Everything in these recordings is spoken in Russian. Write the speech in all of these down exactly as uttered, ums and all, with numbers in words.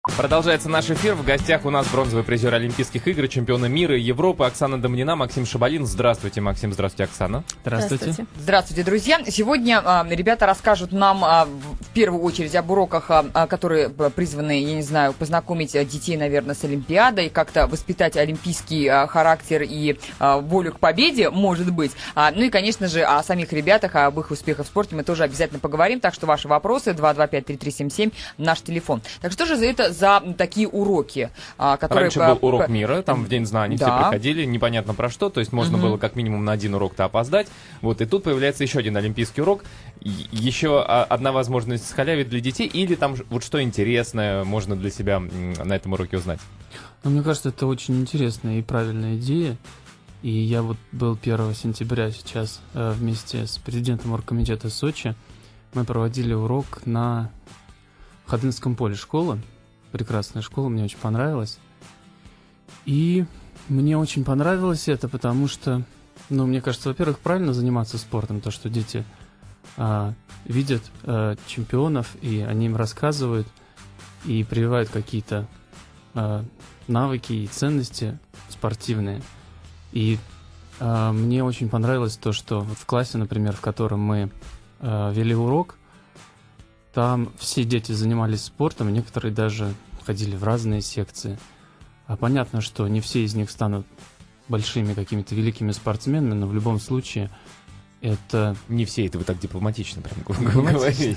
Продолжается наш эфир. В гостях у нас бронзовый призер Олимпийских игр, чемпиона мира и Европы Оксана Домнина, Максим Шабалин. Здравствуйте, Максим. Здравствуйте, Оксана. Здравствуйте. Здравствуйте, Здравствуйте, друзья. Сегодня а, ребята расскажут нам а, в первую очередь об уроках, а, которые призваны, я не знаю, познакомить детей, наверное, с Олимпиадой, как-то воспитать олимпийский а, характер и а, волю к победе, может быть. А, ну и, конечно же, о самих ребятах, об их успехах в спорте мы тоже обязательно поговорим. Так что ваши вопросы два два пять три три семь семь, наш телефон. Так что же за это за такие уроки, которые... Раньше был урок мира, там в День знаний да. все приходили, непонятно про что, то есть можно угу. было как минимум на один урок-то опоздать. Вот, и тут появляется еще один олимпийский урок, еще одна возможность схалявить для детей, или там вот что интересное можно для себя на этом уроке узнать? Ну, мне кажется, это очень интересная и правильная идея. И я вот был первого сентября сейчас э, вместе с президентом оргкомитета Сочи. Мы проводили урок на Ходынском поле школы. Прекрасная школа, мне очень понравилась. И мне очень понравилось это, потому что, ну, мне кажется, во-первых, правильно заниматься спортом, то, что дети а, видят а, чемпионов, и они им рассказывают, и прививают какие-то а, навыки и ценности спортивные. И а, мне очень понравилось то, что вот в классе, например, в котором мы а, вели урок, там все дети занимались спортом, некоторые даже ходили в разные секции. А понятно, что не все из них станут большими какими-то великими спортсменами, но в любом случае это... Не все, это вы так дипломатично прям говорите.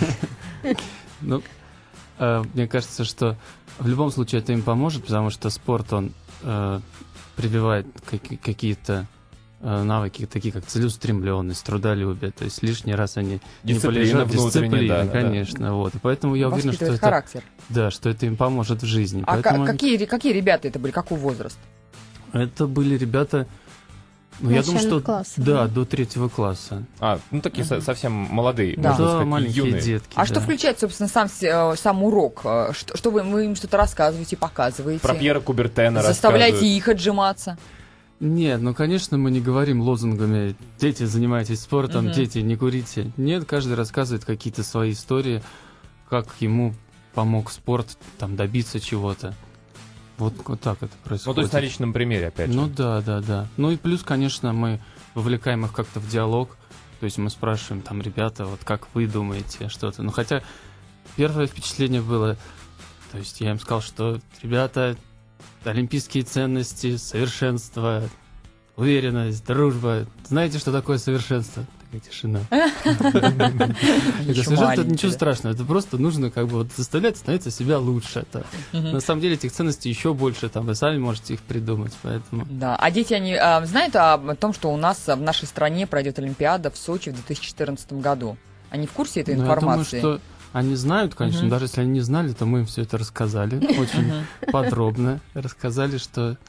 Ну, мне кажется, что в любом случае это им поможет, потому что спорт, он прививает какие-то навыки, такие как целеустремленность, трудолюбие, то есть лишний раз они дисциплина, не полежат, дисциплина, да, конечно, да. Вот, и поэтому я уверен, что это, характер. Да, что это им поможет в жизни. А поэтому... какие, какие ребята это были, какой возраст? Это были ребята, ну, я думаю, что класса, да, да, до третьего класса. А, ну такие uh-huh. совсем молодые, да. можно да, сказать, маленькие юные. детки. А да. что включает, собственно, сам, сам урок? Что, что вы, вы им что-то рассказываете, показываете? Про Пьера Кубертена заставляете их отжиматься? Нет, ну, конечно, мы не говорим лозунгами «дети, занимайтесь спортом», uh-huh. «дети, не курите». Нет, каждый рассказывает какие-то свои истории, как ему помог спорт там добиться чего-то. Вот, вот так это происходит. Ну, то есть на личном примере, опять же. Ну, да, да, да. Ну, и плюс, конечно, мы вовлекаем их как-то в диалог. То есть мы спрашиваем, там, ребята, вот как вы думаете что-то. Ну, хотя первое впечатление было... То есть я им сказал, что, ребята... Олимпийские ценности, совершенство, уверенность, дружба. Знаете, что такое совершенство? Такая тишина. Совершенство — это ничего страшного. Это просто нужно как бы заставлять становиться себя лучше. На самом деле этих ценностей еще больше. Там вы сами можете их придумать. Поэтому. Да. А дети, они знают о том, что у нас в нашей стране пройдет Олимпиада в Сочи в две тысячи четырнадцатом году? Они в курсе этой информации? Я думаю, что они знают, конечно, uh-huh. даже если они не знали, то мы им все это рассказали, очень uh-huh. подробно рассказали, что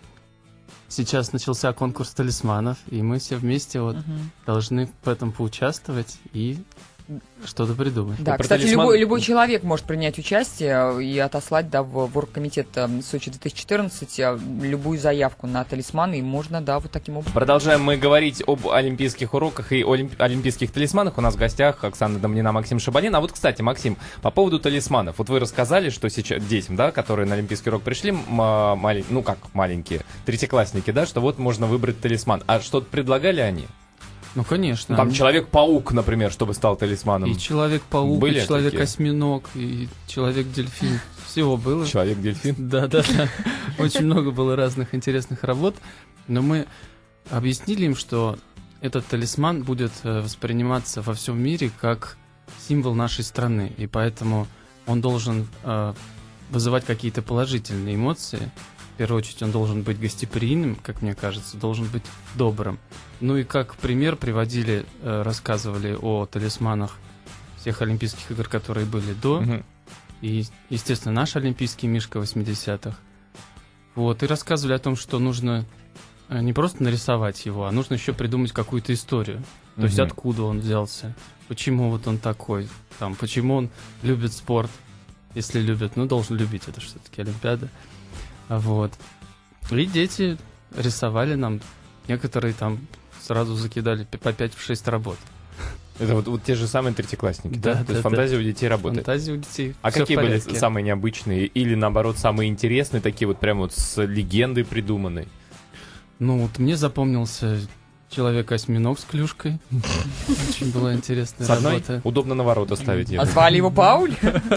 сейчас начался конкурс талисманов, и мы все вместе вот uh-huh. должны в этом поучаствовать и что-то придумать. Да, Про кстати, талисман... любой, любой человек может принять участие и отослать да, в, в оргкомитет Сочи две тысячи четырнадцать любую заявку на талисманы, и можно, да, вот таким образом. Продолжаем мы говорить об олимпийских уроках и олимп... олимпийских талисманах. У нас в гостях Оксана Домнина, Максим Шабалин. А вот, кстати, Максим, по поводу талисманов. Вот вы рассказали, что сейчас детям, да, которые на олимпийский урок пришли, малень... ну как маленькие, третьеклассники, да, что вот можно выбрать талисман. А что-то предлагали они? Ну, конечно. Там они... Человек-паук, например, чтобы стал талисманом. И Человек-паук, были и Человек-осьминог, и Человек-дельфин. Всего было. Человек-дельфин? Да, да, да. Очень много было разных интересных работ. Но мы объяснили им, что этот талисман будет восприниматься во всем мире как символ нашей страны. И поэтому он должен вызывать какие-то положительные эмоции. В первую очередь он должен быть гостеприимным, как мне кажется, должен быть добрым. Ну и как пример приводили, э, рассказывали о талисманах всех Олимпийских игр, которые были до. Uh-huh. И, естественно, наш олимпийский мишка восьмидесятых. Вот, и рассказывали о том, что нужно не просто нарисовать его, а нужно еще придумать какую-то историю. То uh-huh. есть откуда он взялся, почему вот он такой, там, почему он любит спорт. Если любит, ну, должен любить, это все-таки Олимпиада. Вот. И дети рисовали нам, некоторые там сразу закидали по пять-шесть работ. Это вот, вот те же самые третьеклассники, да? Да, То да, есть да. фантазия у детей работает. Фантазия у детей. А всё какие в были порядке. самые необычные или, наоборот, самые интересные, такие вот прям вот с легендой придуманной? Ну, вот мне запомнился Человек-осьминог с клюшкой. Очень была интересная С одной работа. удобно на ворота ставить. А звали его Пауль?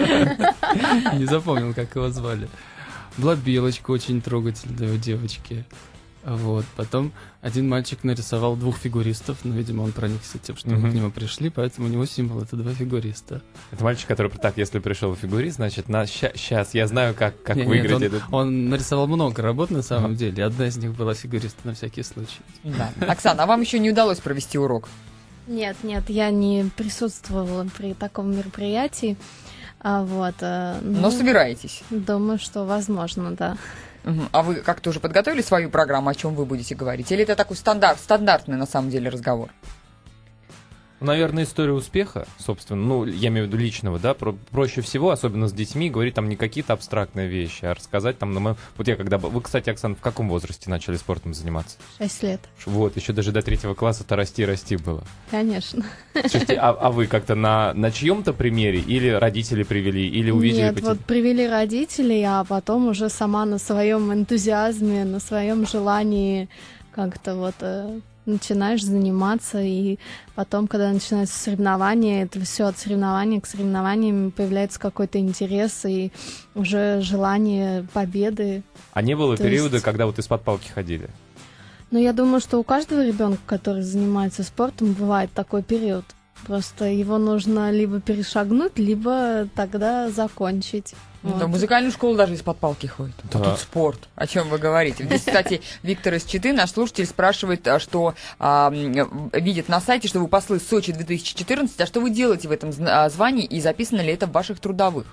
Не запомнил, как его звали. Была белочка очень трогательная у девочки. Вот. Потом один мальчик нарисовал двух фигуристов, но, видимо, он проникся тем, что Мгм. мы к нему пришли, поэтому у него символ — это два фигуриста. Это мальчик, который так, если пришел фигурист, значит, на сейчас я знаю, как, как Не, нет, выиграть он, этот. он нарисовал много работ на самом Ага. деле. Одна из них была фигуриста на всякий случай. Да. Оксана, а вам еще не удалось провести урок? Нет, нет, я не присутствовала при таком мероприятии. А, вот, а, ну, Но собираетесь. думаю, что возможно, да. Мгм. А вы как-то уже подготовили свою программу, о чем вы будете говорить? Или это такой стандарт, стандартный на самом деле разговор? Наверное, история успеха, собственно, ну, я имею в виду личного, да, про- проще всего, особенно с детьми, говорить там не какие-то абстрактные вещи, а рассказать там, на моем... вот я когда... б- Вы, кстати, Оксана, в каком возрасте начали спортом заниматься? Шесть лет, Ш- Вот, еще даже до третьего класса-то расти-расти было. конечно. Слушайте, а, а вы как-то на, на чьем-то примере или родители привели, или увидели? Нет, по те- вот привели родителей, а потом уже сама на своем энтузиазме, на своем желании как-то вот э, начинаешь заниматься, и потом, когда начинаются соревнования, это все от соревнования к соревнованиям появляется какой-то интерес и уже желание победы. А не было То периода, есть- когда вот из-под палки ходили? Но я думаю, что у каждого ребенка, который занимается спортом, бывает такой период. Просто его нужно либо перешагнуть, либо тогда закончить. Ну, Вот. да, в музыкальную школу даже из-под палки ходит. А Да. тут спорт. О чем вы говорите? Здесь, кстати, Виктор из Читы, наш слушатель, спрашивает, а, что а, м, видит на сайте, что вы послы Сочи две тысячи четырнадцать, а что вы делаете в этом зна- а, звании и записано ли это в ваших трудовых?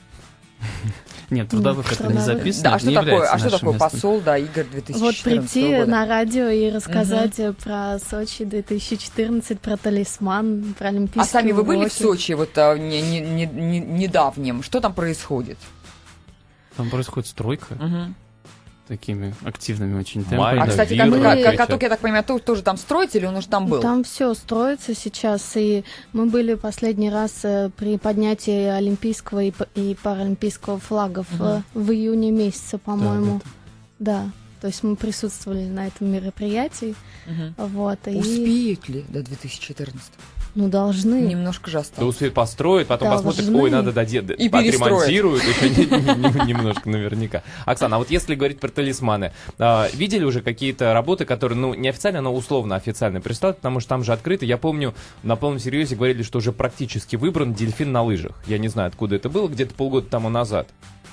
Нет, трудовых Нет, это не трудовых. записано. Да, а это что не такое, является а что нашим такое местом. посол, да, Игорь две тысячи Вот четырнадцатого прийти года? на радио и рассказать э, про Сочи две тысячи четырнадцать, про талисман, про олимпийские А сами вы были в уроки. Сочи вот а, не, не, не, не- недавнем? Что там происходит? Там происходит стройка Мгм. такими активными очень Май, А, темпами. да, кстати, Виру каток, открытие. каток, я так понимаю, тоже, тоже там строится или он уже там был? Там все строится сейчас, и мы были последний раз э, при поднятии олимпийского и, п- и паралимпийского флагов Мгм. э, в июне месяце, по-моему. Да, Да, то есть мы присутствовали на этом мероприятии. Мгм. Вот, и, Успеют ли до две тысячи четырнадцатого? ну, должны. Немножко же Да осталось. успеют построить, потом Да, посмотрят, должны. ой, надо доделать, И перестроят. отремонтируют еще не- не- немножко наверняка. Оксана, а вот если говорить про талисманы, а, видели уже какие-то работы, которые, ну, неофициально, но условно официально представят, потому что там же открыто. Я помню, на полном серьезе говорили, что уже практически выбран дельфин на лыжах. Я не знаю, откуда это было, где-то полгода тому назад.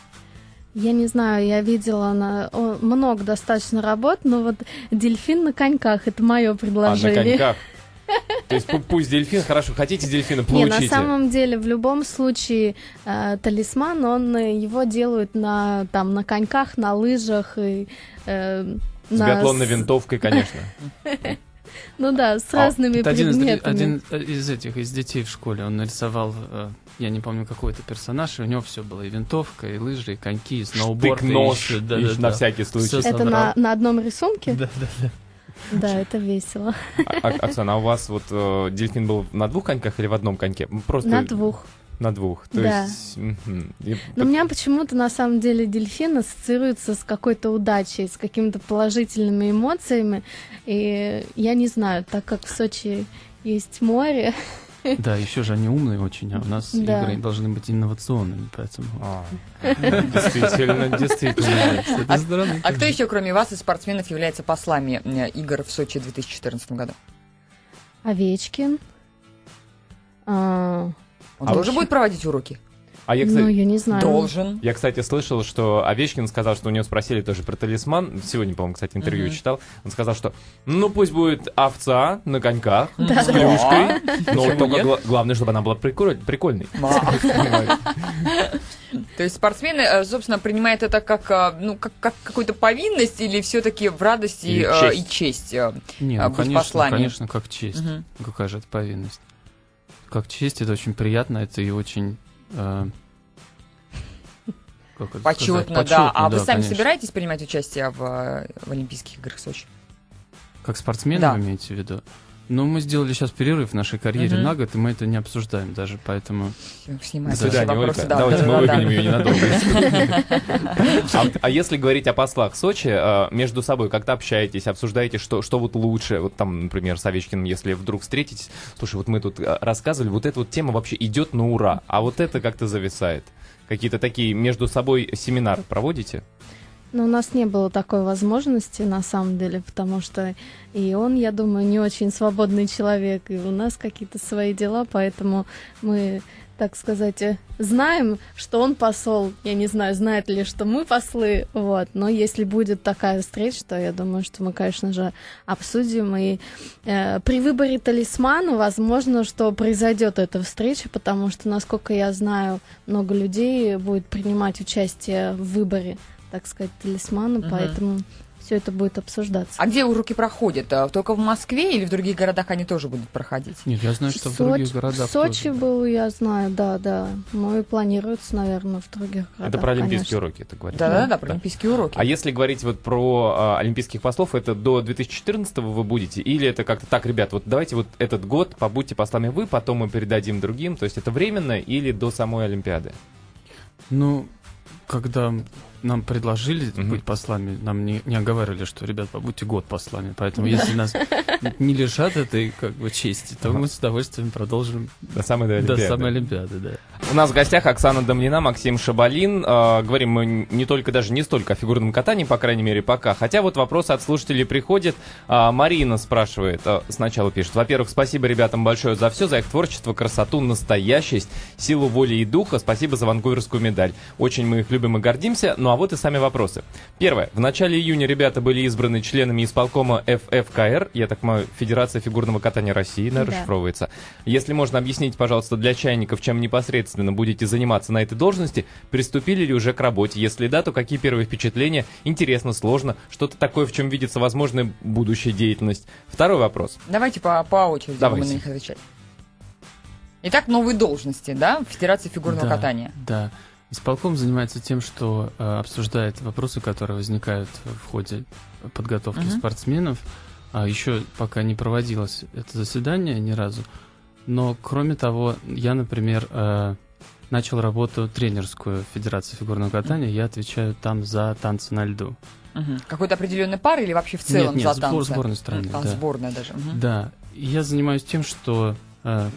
Я не знаю, я видела на, о, много достаточно работ, но вот дельфин на коньках — это мое А, на предложение. коньках. То есть пу- пусть дельфин, хорошо, хотите дельфина, Не, на получите. самом деле, в любом случае, э, талисман, он э, его делают на, там, на коньках, на лыжах и э, С на биатлонной с- винтовкой, конечно. Ну да, с А, разными Это один из, дре- предметами. один э, из этих, из детей в школе. Он нарисовал, э, я не помню, какой-то персонаж, и у него все было. И винтовка, и лыжи, и коньки, и сноуборд. и Штык-нож, еще- да, и да, на да. всякий случай. Всё Это собрал. на, на одном рисунке? Да, да, да. Да, это весело. А- а- Оксана, а у вас вот э, дельфин был на двух коньках или в одном коньке? М, Просто На двух. На двух. То Да. есть, мгм. И Но у меня почему-то на самом деле дельфин ассоциируется с какой-то удачей, с какими-то положительными эмоциями. И я не знаю, так как в Сочи есть море, Да, еще же они умные очень, а у нас Да. игры должны быть инновационными, поэтому... А, действительно, действительно. С этой стороны, А кто конечно. еще, кроме вас, из спортсменов, является послами э, игр в Сочи в две тысячи четырнадцатом году? Овечкин. А, Он А тоже вообще- будет проводить уроки? А я, ну, кстати, я не знаю. Должен. я, кстати, слышал, что Овечкин сказал, что у него спросили тоже про талисман. Сегодня, по-моему, кстати, интервью Мгм. читал. Он сказал, что ну пусть будет овца на коньках Да. с клюшкой, но Почему только нет? гла- главное, чтобы она была приколь- прикольной. То есть спортсмены, э, собственно, принимают это как, э, ну, как, как какую-то повинность или все-таки в радости Или э, честь? и честь? э? Не, а, ну, быть конечно, послами? конечно, как честь. Мгм. Какая же это повинность? Как честь, это очень приятно, это и очень... э, как это Почетно, сказать? да. А Почетно, вы сами конечно. собираетесь принимать участие в, э, в Олимпийских играх в Сочи? Как спортсмены Да. вы имеете в виду? Ну, мы сделали сейчас перерыв в нашей карьере Мгм. на год, и мы это не обсуждаем даже, поэтому... Снимаем До свидания, вопросы, Ольга. да, Давайте да, мы да, да. выгоним ее ненадолго. А, а если говорить о послах Сочи, э, между собой как-то общаетесь, обсуждаете, что, что вот лучше, вот там, например, с Овечкиным, если вдруг встретитесь, слушай, вот мы тут э, рассказывали, вот эта вот тема вообще идет на ура, а вот это как-то зависает. Какие-то такие между собой семинары проводите? Но у нас не было такой возможности, на самом деле, потому что и он, я думаю, не очень свободный человек, и у нас какие-то свои дела, поэтому мы, так сказать, э, знаем, что он посол. Я не знаю, знает ли, что мы послы, вот. Но если будет такая встреча, то я думаю, что мы, конечно же, обсудим. И э, при выборе талисмана, возможно, что произойдет эта встреча, потому что, насколько я знаю, много людей будет принимать участие в выборе, так сказать, талисмана, Мгм. поэтому все это будет обсуждаться. А где уроки проходят? А, Только в Москве или в других городах они тоже будут проходить? Нет, я знаю, что в Сочи- других городах в Сочи тоже. был, я знаю, да, да. Ну и планируется, наверное, в других городах. Это про олимпийские конечно. уроки, это говорится. Да-да-да, про олимпийские уроки. А если говорить вот про а, олимпийских послов, это до две тысячи четырнадцатого вы будете? Или это как-то так, ребят, вот давайте вот этот год побудьте послами вы, потом мы передадим другим? То есть это временно или до самой Олимпиады? Ну, когда нам предложили Мгм. быть послами, нам не, не оговаривали, что, ребят, побудьте год послами. Поэтому если нас не лишат этой как бы чести, то мы с удовольствием продолжим До самой до до Олимпиады. самой Олимпиады, да. У нас в гостях Оксана Домнина, Максим Шабалин. Э, говорим мы не только, даже не столько о фигурном катании, по крайней мере, пока. Хотя вот вопросы от слушателей приходят. Э, Марина спрашивает, э, сначала пишет. Во-первых, спасибо ребятам большое за все, за их творчество, красоту, настоящесть, силу воли и духа. Спасибо за ванкуверскую медаль. Очень мы их любим и гордимся. Ну а вот и сами вопросы. Первое. В начале июня ребята были избраны членами исполкома эф эф ка эр, я так понимаю, Федерация фигурного катания России, наверное, Да. расшифровывается. Если можно объяснить, пожалуйста, для чайников, чем непосредственно будете заниматься на этой должности, приступили ли уже к работе? Если да, то какие первые впечатления? Интересно, сложно? Что-то такое, в чем видится возможная будущая деятельность? Второй вопрос. Давайте по, по очереди Давайте. будем на них отвечать. Итак, новые должности, да, в Федерации фигурного Да, катания. Да. Исполком занимается тем, что э, обсуждает вопросы, которые возникают в ходе подготовки Мгм. спортсменов. А еще пока не проводилось это заседание ни разу. Но, кроме того, я, например, э, начал работу тренерскую в Федерации фигурного катания. Я отвечаю там за танцы на льду. Мгм. Какой-то определенной пары или вообще в целом нет, нет, за сбор- танцы? сборной страны. А, да. сборная даже. Мгм. Да, и я занимаюсь тем, что э,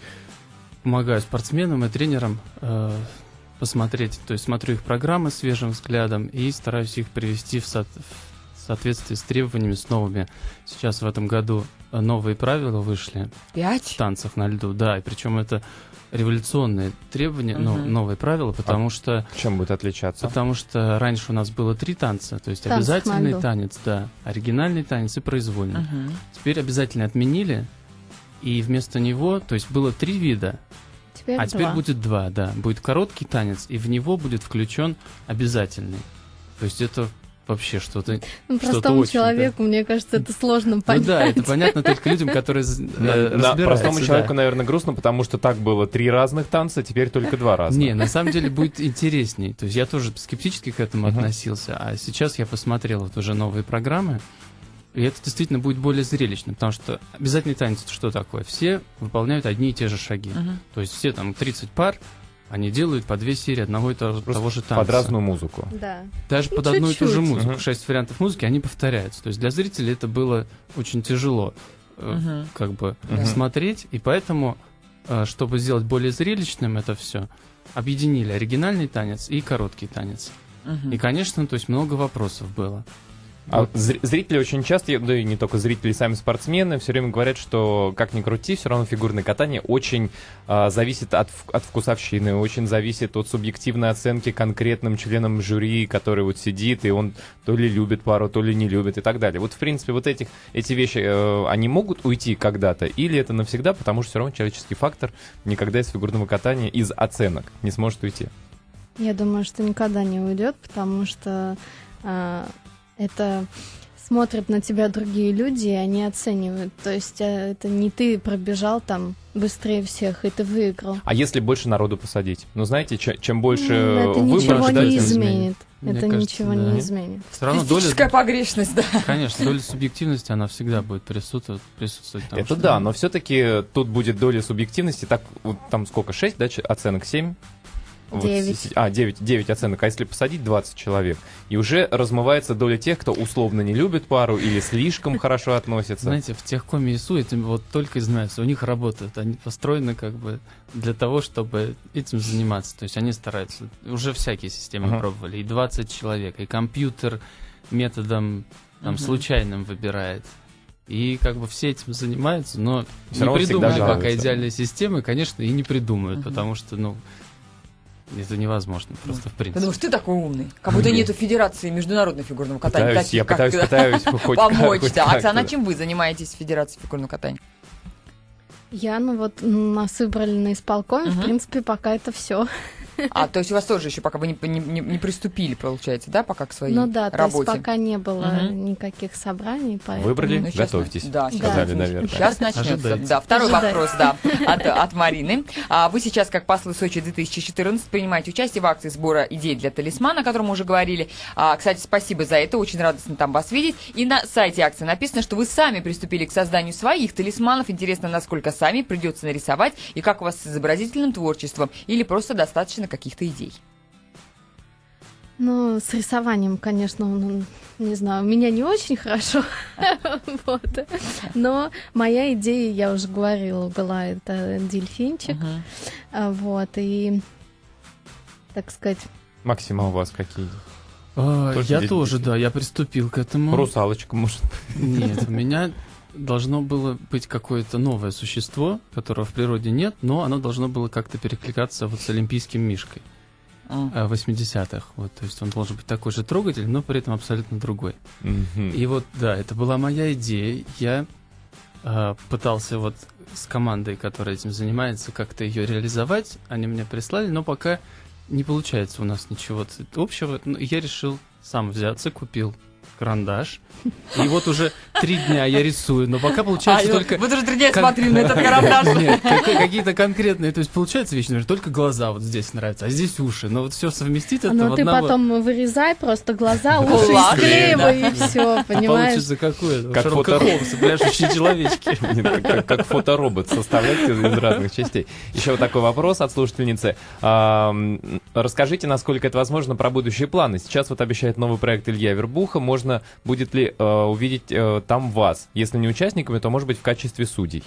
помогаю спортсменам и тренерам э, посмотреть, то есть смотрю их программы свежим взглядом и стараюсь их привести в, со- в соответствии с требованиями, с новыми. Сейчас в этом году э, новые правила вышли в Пять? танцах на льду, да, и причем это революционные требования, ну, Мгм. новые правила, потому что Чем будет отличаться? Потому что раньше у нас было три танца, то есть Танцев на обязательный льду. танец, да, оригинальный танец и произвольный. Мгм. Теперь обязательно отменили, и вместо него, то есть было три вида, Теперь а теперь два. будет два, да. Будет короткий танец, и в него будет включен обязательный. То есть это вообще что-то... Ну, что-то простому очень, человеку, мне кажется, это сложно Ну понять. да, это понятно только людям, которые э, Да, разбираются. простому да. человеку, наверное, грустно, потому что так было три разных танца, теперь только два разных. Не, на самом деле будет интересней. То есть я тоже скептически к этому Мгм. относился, а сейчас я посмотрел вот уже новые программы, и это действительно будет более зрелищно, потому что обязательный танец — это что такое? Все выполняют одни и те же шаги. Мгм. То есть все там тридцать пар, они делают по две серии одного и того, Просто того же танца. Под разную музыку. Да. Даже Ну, под одну и ту же чуть-чуть. музыку. Мгм. Шесть вариантов музыки, они повторяются. То есть для зрителей это было очень тяжело э, Мгм. как бы Мгм. смотреть, и поэтому, э, чтобы сделать более зрелищным это все, объединили оригинальный танец и короткий танец. Мгм. И, конечно, то есть много вопросов было. А Вот. зри- зрители очень часто, да и не только зрители, сами спортсмены, все время говорят, что как ни крути, все равно фигурное катание очень а, зависит от, в- от вкусовщины, очень зависит от субъективной оценки конкретным членам жюри, который вот сидит, и он то ли любит пару, то ли не любит и так далее. Вот, в принципе, вот этих, эти вещи, э, они могут уйти когда-то, или это навсегда, потому что все равно человеческий фактор никогда из фигурного катания, из оценок не сможет уйти. Я думаю, что никогда не уйдет, потому что а, это смотрят на тебя другие люди, и они оценивают. То есть а, это не ты пробежал там быстрее всех, и ты выиграл. А если больше народу посадить? Ну, знаете, че- чем больше М, это выбор, ничего да, не тем- изменит. изменит. Мне это кажется, ничего да. не изменит. Все равно доля, Физическая погрешность, да. конечно, доля субъективности, она всегда будет присутствовать. присутствовать потому Это что- да, но все-таки тут будет доля субъективности. Так, вот там сколько, шесть, да, ч- оценок, семь? Вот Девять. с- а, девять, девять оценок. А если посадить двадцать человек, и уже размывается доля тех, кто условно не любит пару или слишком хорошо относится. Знаете, в техкоме ИСУ этим вот только и занимаются. У них работают. Они построены как бы для того, чтобы этим заниматься. То есть они стараются. Уже всякие системы Ага. пробовали. И двадцать человек, и компьютер методом там, Мгм. случайным выбирает. И как бы все этим занимаются, но Всё не равно всегда придумали пока жалуются. идеальной системы, конечно, и не придумают, Мгм. потому что, ну, это невозможно просто в принципе. Потому что ты такой умный. Как будто нету Федерации международного фигурного катания. Пытаюсь, таких, я как пытаюсь, ты. пытаюсь хоть Помочь, хоть да. как-то, Оксана, да. чем вы занимаетесь в Федерации фигурного катания? Я, ну вот, нас выбрали на исполкоме, Мгм. в принципе, пока это все. А, то есть у вас тоже еще пока вы не, не- не- не приступили, получается, да, пока к своей Ну да, то работе? есть пока не было Мгм. никаких собраний, поэтому... Выбрали? Ну, щас Готовьтесь. мы- Да, щас Сказали, Да. наверное. Сейчас начнется. Ожидайте. Да, второй Ожидайте. вопрос, да, от, от Марины. А, вы сейчас, как послы Сочи две тысячи четырнадцать, принимаете участие в акции сбора идей для талисмана, о котором мы уже говорили. А, кстати, спасибо за это, очень радостно там вас видеть. И на сайте акции написано, что вы сами приступили к созданию своих талисманов. Интересно, насколько сами придется нарисовать и как у вас с изобразительным творчеством, или просто достаточно каких-то идей. Ну, с рисованием, конечно, ну, не знаю, у меня не очень хорошо, вот. Но моя идея, я уже говорила, была это дельфинчик, а, вот, и, так сказать, Максим, а у вас какие? А, Тоже я здесь тоже, будет? да, я приступил к этому. Русалочка, может? Нет, у меня должно было быть какое-то новое существо, которого в природе нет, но оно должно было как-то перекликаться вот с олимпийским мишкой А. э, восьмидесятых. Вот, то есть он должен быть такой же трогательный, но при этом абсолютно другой. Мгм. И вот, да, это была моя идея. Я э, пытался вот с командой, которая этим занимается, как-то ее реализовать. Они мне прислали, но пока не получается у нас ничего общего. Ну, я решил сам взяться, купил карандаш. И вот уже три дня я рисую, но пока получается А, только... Вы уже три дня кон- смотрели на этот карандаш. Нет, какие- какие-то конкретные, то есть получается вещи, например, только глаза вот здесь нравятся, а здесь уши. Но вот все совместить это ну в ты одного... потом вырезай просто глаза, уши и Ладно. склеивай, и все, понимаешь? Получится какое-то. Как Шерлока фото- Холмса, пляшущие человечки. Нет, как, как- как фоторобот составлять из, из разных частей. Еще вот такой вопрос от слушательницы. Ам, расскажите, насколько это возможно, про будущие планы. Сейчас вот обещает новый проект Илья Вербуха. Можно будет ли э, увидеть э, там вас? Если не участниками, то, может быть, в качестве судей.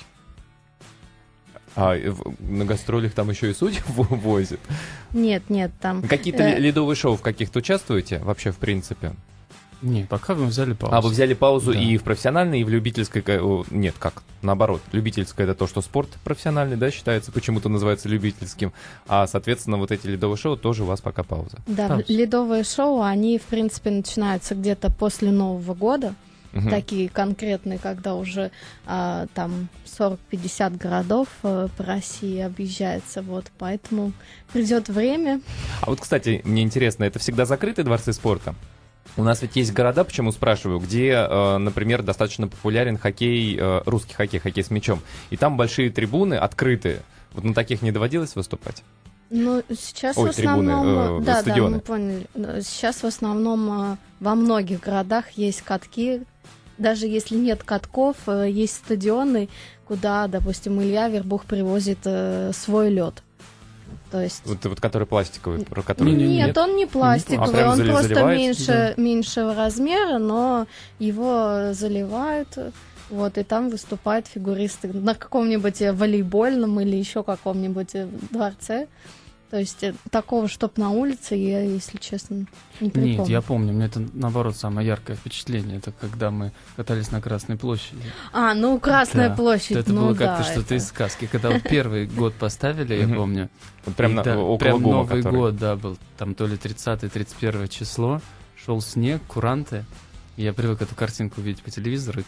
А э, в- на гастролях там еще и судьи в- возят. Нет, нет, там... Какие-то э, ли- ледовые шоу в каких-то участвуете вообще, в принципе? Не, пока мы взяли паузу. А, вы взяли паузу Да. и в профессиональной, и в любительской... ка- о, Нет, как? Наоборот. Любительское — это то, что спорт профессиональный, да, считается, почему-то называется любительским. А, соответственно, вот эти ледовые шоу тоже у вас пока пауза. Да, Пауза. ледовые шоу, они, в принципе, начинаются где-то после Нового года. Мгм. Такие конкретные, когда уже а, там сорок-пятьдесят городов э, по России объезжается, вот, поэтому придет время. А вот, кстати, мне интересно, это всегда закрытые дворцы спорта? У нас ведь есть города, почему спрашиваю, где, э, например, достаточно популярен хоккей, э, русский хоккей, хоккей с мячом. И там большие трибуны открытые. Вот на таких не доводилось выступать? Ну, сейчас Ой, в основном... трибуны, э, да, да, стадионы. мы поняли. Да, сейчас в основном э, во многих городах есть катки. Даже если нет катков, э, есть стадионы, куда, допустим, Илья Вербух привозит э, свой лед. То есть... Вот, вот который пластиковый, про который... Не-не-не. Нет, он не пластиковый, А прям он зали- просто заливается? меньше, меньшего размера, но его заливают, вот, и там выступают фигуристы на каком-нибудь э, волейбольном или еще каком-нибудь э, дворце. То есть э, такого, чтоб на улице, я, если честно, не припомню. Нет, я помню, у меня это, наоборот, самое яркое впечатление. Это когда мы катались на Красной площади. А, ну, Красная Да. площадь, Это ну было да, как-то что-то это- из сказки. Когда вот первый год поставили, я Мгм. помню. Вот прям и на- да, около прям ГУМа, Новый который. год, да, был. Там то ли тридцатое тридцать первое число. Шел снег, куранты. И я привык эту картинку видеть по телевизору. И тут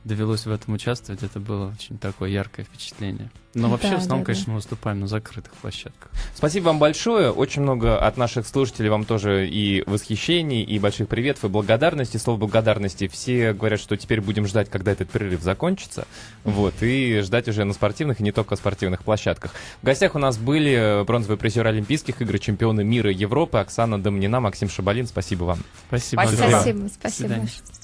довелось в этом участвовать, это было очень такое яркое впечатление. Но вообще, Да, в основном, да, конечно, да. мы выступаем на закрытых площадках. Спасибо вам большое. Очень много от наших слушателей вам тоже и восхищений, и больших приветов, и благодарности. Слово благодарности. Все говорят, что теперь будем ждать, когда этот перерыв закончится. Вот, и ждать уже на спортивных и не только спортивных площадках. В гостях у нас были бронзовые призеры Олимпийских игр, чемпионы мира и Европы Оксана Домнина, Максим Шабалин. Спасибо вам. Спасибо. Спасибо. большое. Спасибо, До спасибо свидания. большое.